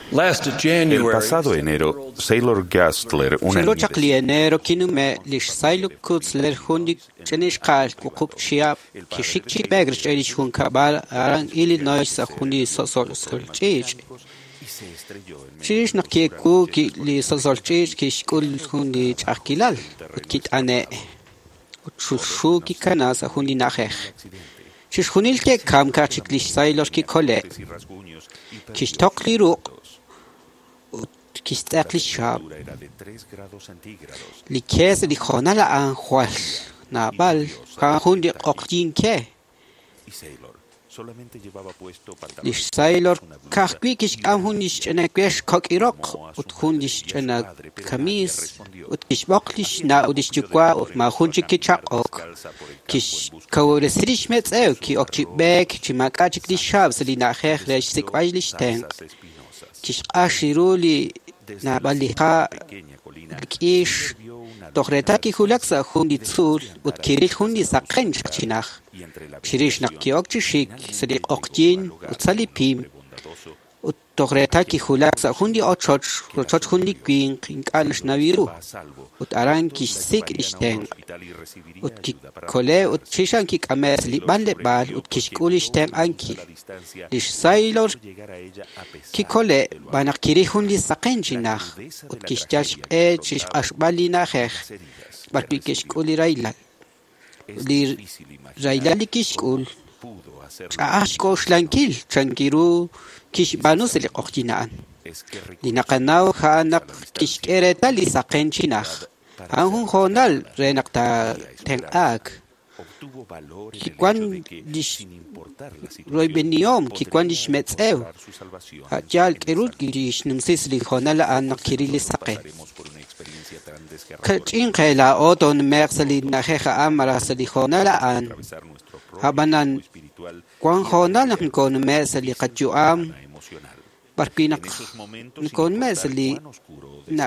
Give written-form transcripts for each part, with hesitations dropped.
El pasado enero, Sailor Gastler, una niña se estrelló en era de 3 grados centígrados. Y Sailor solamente llevaba puesto pantalones, una blusa y pequeña colina y entre la pudo hacerlo. Es que obtuvo valor en el hecho de que, sin importar la situación, podremos su salvación. Pasaremos por una experiencia tan desgarradora. Atravesar nuestro propio espiritual y emocional. En esos momentos, cuán oscuro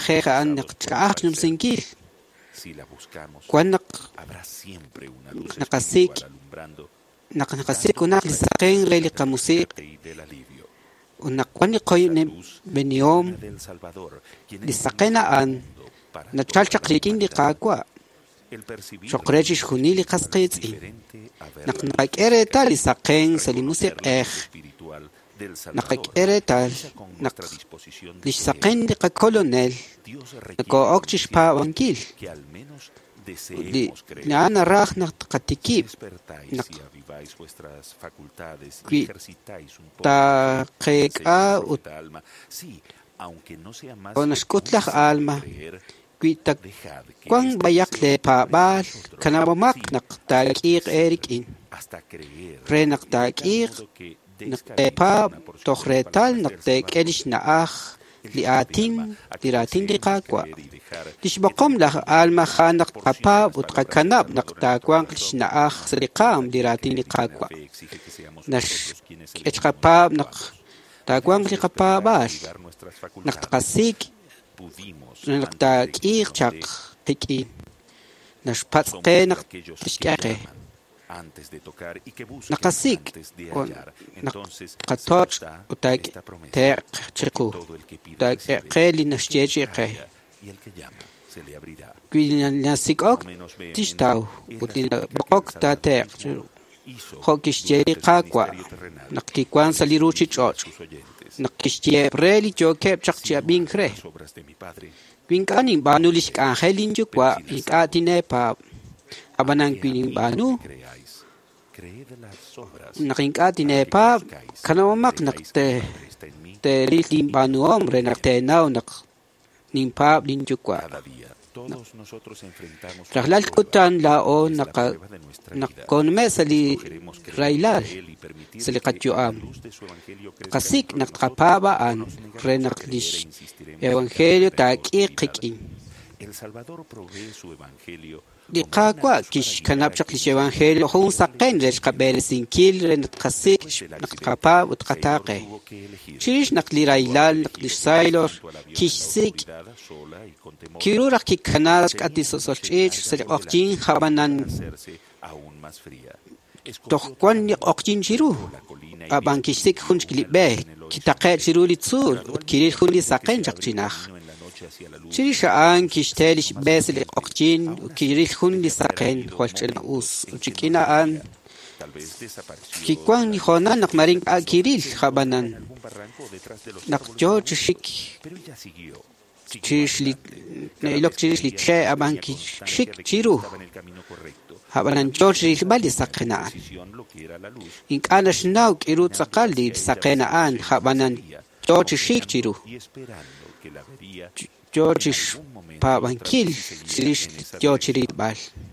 si la buscamos, habrá siempre una luz espiritual alumbrando y del alivio. Del Salvador, quien es el percibir diferente a espiritual del Salvador. Con nuestra disposición de Dios requiere que al menos deseemos creer. Despertáis y aviváis vuestras facultades y ejercitáis un poco vuestra alma. Sí, aunque no sea más creer, dejad que hasta creer antes de tocar y que busquen antes de hallar. Entonces esta promesa: todo el que pida recibe, y el que llama se le abrirá. Obras de mi Padre. Creed las obras. Cada día todos nosotros enfrentamos la prueba de nuestra vida. Queremos creer en Él y permitir que la luz de su evangelio crezca en nosotros. El Salvador provee su evangelio. Aún más fría. kitaqe chiruli tzul ut kiril khuli saqen chaqchinaj chirishaan kishtelish besel oqchin ut kiril khuli saqen khwalchena us uchikina an kikwan ni khona nak maring kiril khabanan nak George shik chishli ilok chishli che aban shik chiru habanan George bali saqena in kana shnaw kirut saqali saqena an habanan George shik chiru George pa bankil chirish George bal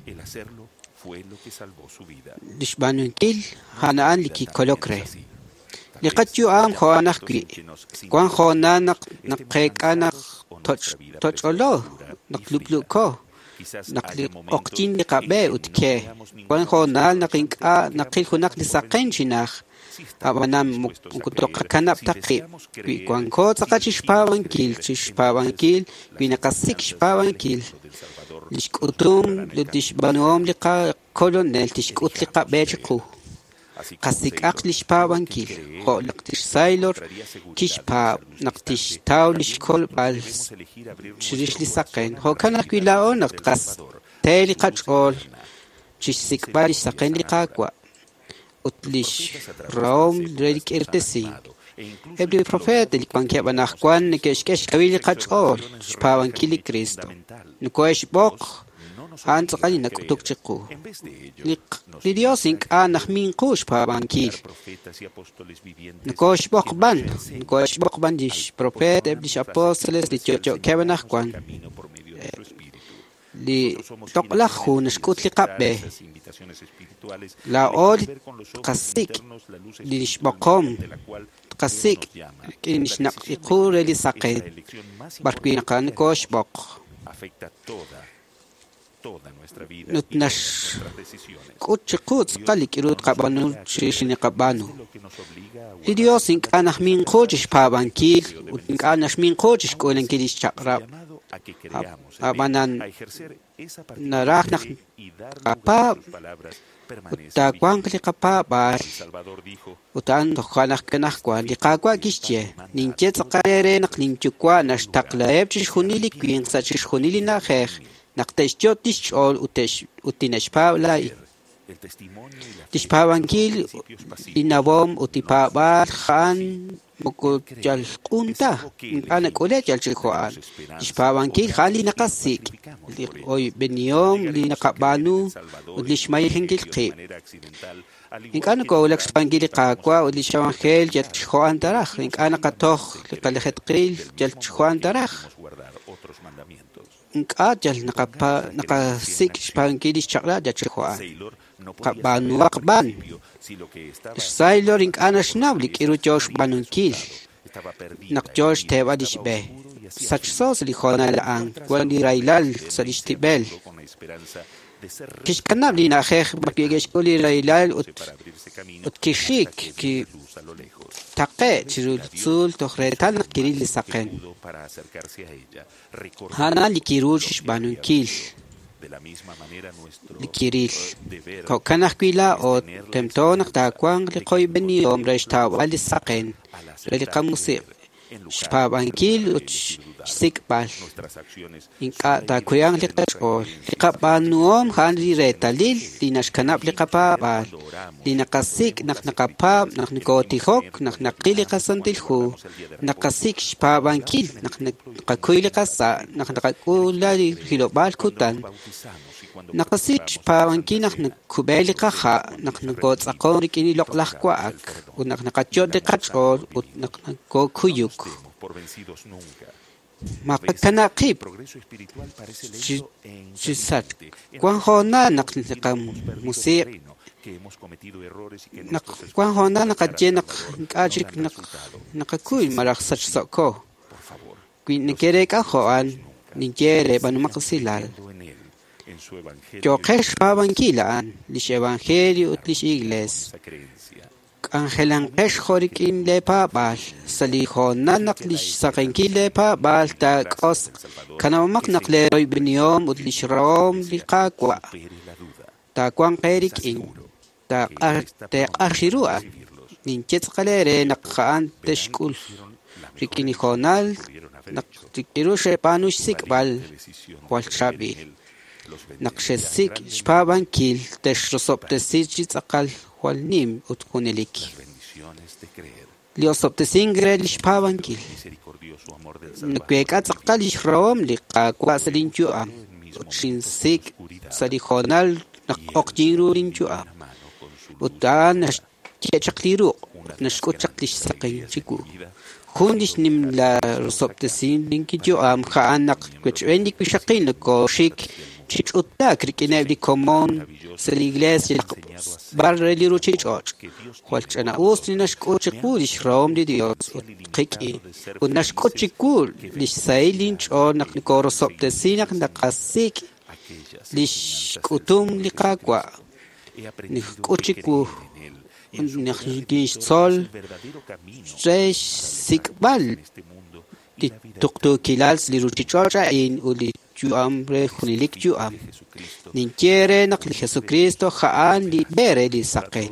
lishbanunkil hanaan liki kolokre liqat yu am khoanaq ki kwan khona naqeqana tocholo naqlukluko naqli oqtin liqabe utke kwan khona naqil khunak lisaqen chinaj abanam mukutoqakanap taqi kwan kho taqachishpawankil chishpawankil binaqasik shpawankil lishkutum lidishbanom liqa colonel tishkut liqa bechiqu qasik aqlish pawankil qolaqtish sailor kishpa naqtish tawlish kolbal shirish lisaqen ho kana kwilao naqas teli qachol chisik balish saqen liqaqwa utlish rom redik irtesi Every prophet liqan ke banaqwan kesh kawili qachol pawankil Cristo nukosh bok han tsaqali nakutuk chiqu li Dios inqanaq min qush pawankil nukosh bokban dish prophet dish apóstoles di chocho ke banaqwan li toqlaq hun shkut liqabe la od qasik dish boqom qasik kinish naqiqure li saqet barquina kan kosh bok nutnash kuchqut qalik irut qabanu shishini qabanu li Dios inqanaq min qojish pabankil inqanash min qojish qolen kilish chaqrab abanan naraqnaq qapa uta kwangli qapa bar utan doqanaq kanaq kwa liqaqwa kishche ninche tsaqarere naq ninchukwa nashtaqlaeb chishunili kwin sachishunili naxej naqteshchot tishol utinesh pawla tishpawankil inabom utipabar khan mukujal qunta ana kole jalchikhoan tishpawankil khali naqasik oy benyom linaqabanu udlishmay hingil qi inkana kolak spangil qaqwa udlishawangel jalchikhoan taraj inkana qatoj liqaljet qil jalchikhoan taraj inqajal naqasik spangil chaqla jalchikhoan qabanu waqban sailor inkana shnablik iru josh banunkil naqjosh tebadish be sachsos li khona lan wani railal sadishtibel kishkanab li naxej bakigesh kuli railal ut kishik ki taqe chirul tokhretal kiril saqen hana likirush banunkil likiril kanaq kwila o temtonak takwang liqoy beni omresh tawal saqen liqamusi shpabankil sikbal inqa takuyang liqachol liqabanuom hanri retalil linashkanab liqapabal linaqasik naqnaqapab naqnikotihok naqnaqili qasantilhu naqasik shpabankil naqnaquy liqasa naqnaqakula hilobal kutan naqasik shpabankil naqnakubeli qaja naqnakotzaqon rikini loqlaqkuak unaqnaqachot liqachol unaqnakokuyuk maqtanaqib chisat kwan hona naqliqam musiq kwan hona naqachenak qachik naqakuy maraqsach soko kwinekere ka hoan ninkere banumaqsilal Jokesh pabankilaan lish evangelio utlish igles Angelan kesh horikin lepa bal salihon nanaklish sakenki lepa bal takos kanamak nakleroy binyom utlish rom likakwa takwang kerik in tak arshiruan Ninchets qalere naqan teshkul rikini jonal naqtikiru shepanush sikbal walchabi naqshesik shpabankil teshrosoptesich tzaqal walnim utkunelik liosoptesingre lishpabankil nkweka tzaqal ishrom liqaqwasalinchua shinsik salijonal naqoqjirurinchua utan chaqliru nashkuchaqlish saqin chiku kundish nim la soptesin linkiju am khaanaq kwetwendik bishaqin ko shik chichuta krikinebli common sel iglesia barreli ruchichoch walchana usni nashkuchiqulish rom di dios qiki unashkuchikul lish sailin cho naqnikoro soptesin naqasik lish kutum liqaqwa nikuchiku sol tres sikbal di tuktu kilal liruchichocha in uli juambre junilik juam ninquiere naqli Jesucristo jaan li bere li saqen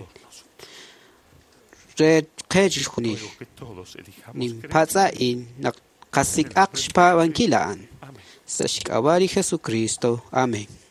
red qej junil nimpatsa in naqasik aqshpa bankilaan sashikawari Jesucristo. Amén.